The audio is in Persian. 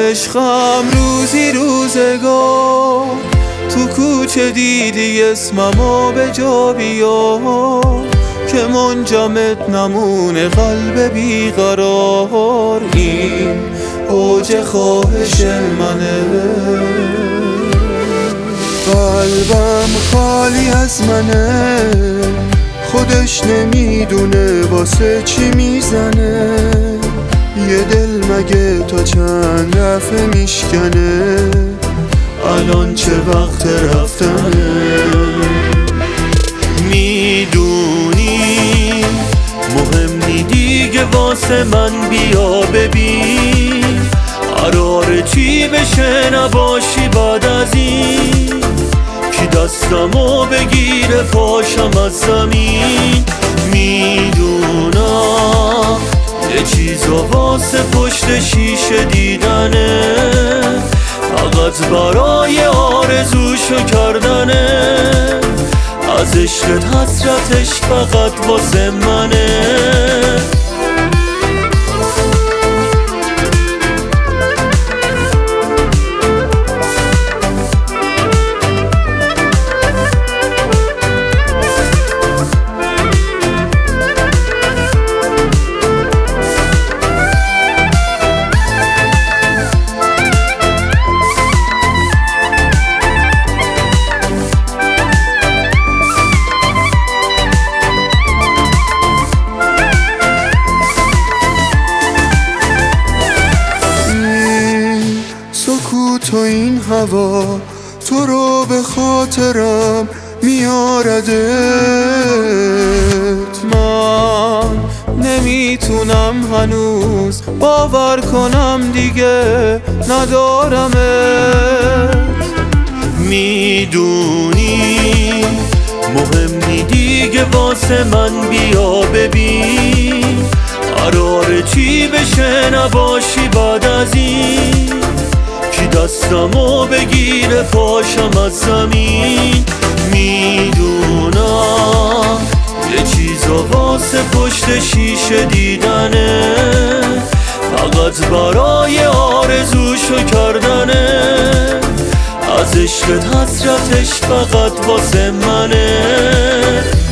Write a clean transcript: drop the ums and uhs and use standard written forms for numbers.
عشقم روزی روزگار تو کوچه دیدی اسممو به جا بیار که منجمد نمونه قلب بیقرار. این اوج خواهش منه، قلبم خالی از منه، خودش نمیدونه واسه چی میزنه. یه دل مگه تا چند دفعه میشکنه، الان چه وقت رفتنه. میدونی مهم نی دیگه واسه من، بیا ببین قراره چی بشه نباشی بعد از این. کی دستمو بگیره پاشم از زمین. میدونم یه چیزا واسه پشت شیشه دیدنه، فقط برای آرزوشو کردنه. از عشقت حسرتش فقط واسه منه. سکوت و این هوا تو رو به خاطرم میاردت. من نمیتونم هنوز باور کنم دیگه ندارمت. میدونی مهم نی دیگه واسه من، بیا ببین قراره چی بشه نباشی بعد از این. کی دستمو بگیره پاشم از زمین. میدونم یه چیزا واسه پشت شیشه دیدنه، فقط برای آرزوشو کردنه. از عشقت حسرتش فقط واسه منه.